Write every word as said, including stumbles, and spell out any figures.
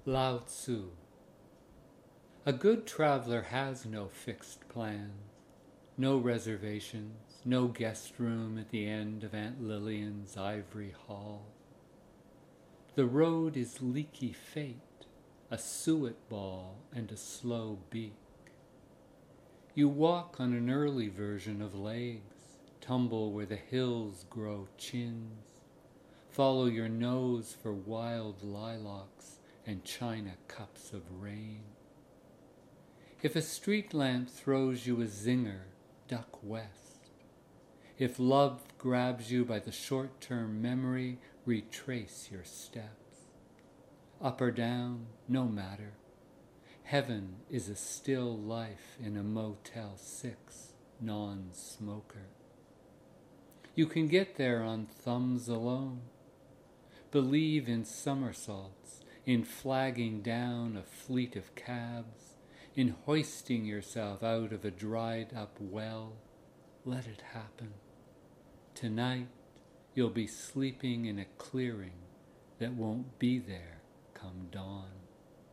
Lao Tzu. A good traveler has no fixed plans, no reservations, no guest room at the end of Aunt Lillian's ivory hall. The road is leaky fate, a suet ball and a slow beak. You walk on an early version of legs, tumble where the hills grow chins, follow your nose for wild lilacs and china cups of rain. If a street lamp throws you a zinger, duck west. If love grabs you by the short-term memory, retrace your steps. Up or down, no matter. Heaven is a still life in a Motel six non-smoker. You can get there on thumbs alone. Believe in somersaults, in flagging down a fleet of cabs, in hoisting yourself out of a dried-up well. Let it happen. Tonight, you'll be sleeping in a clearing that won't be there come dawn.